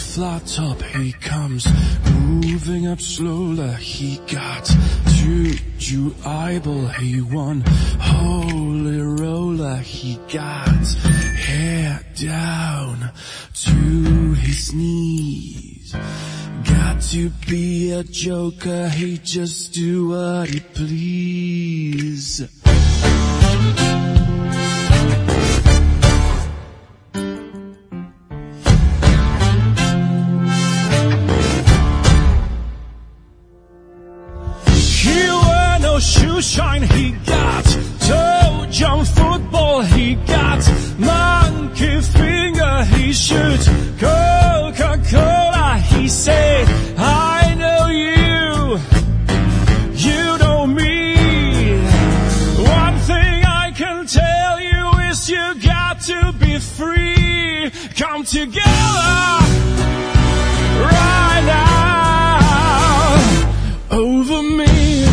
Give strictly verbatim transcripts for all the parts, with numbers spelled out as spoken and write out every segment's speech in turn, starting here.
flat top, he comes moving up slowly. He got Juju eyeball, he won holy roller. He got hair down to his knees. Got to be a joker, he just do what he please. Shoe shine, he got toe jump football, he got monkey finger, he shoot Coca-Cola, he said, I know you, you know me. One thing I can tell you is you got to be free. Come together right now over me.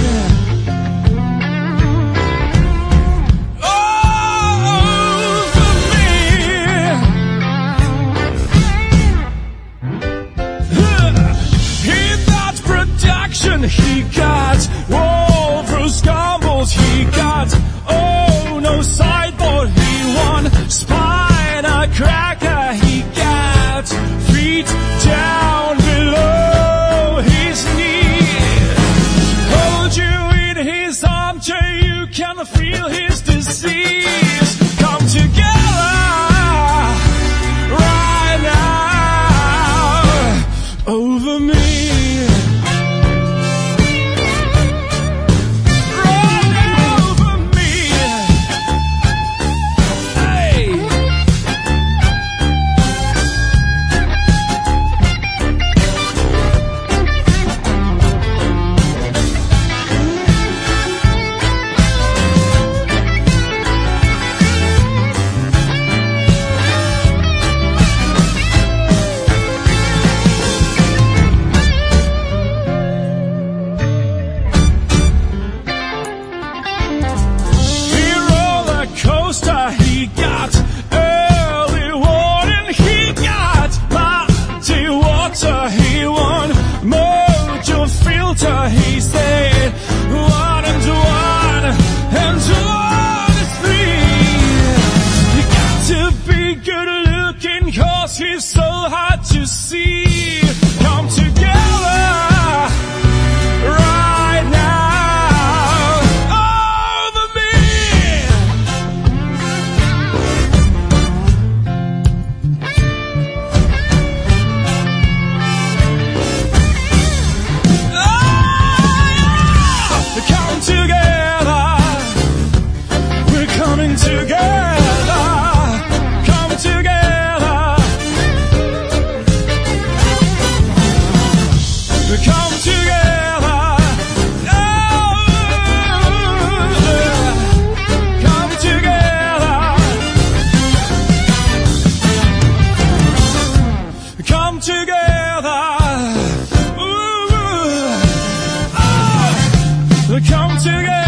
He got walrus gumballs, he got oh no sideboard, he won spider cracker, he got feet down below his knee. Hold you in his armchair, you can feel his disease. Come together right now over me. He got early warning, he got mighty water, he won mojo filter, he said one and one and one is three. You got to be good looking cause he's so hard to see. Come together right now over me. Together, come together, come together, oh, come together, come together, ooh, oh, come together.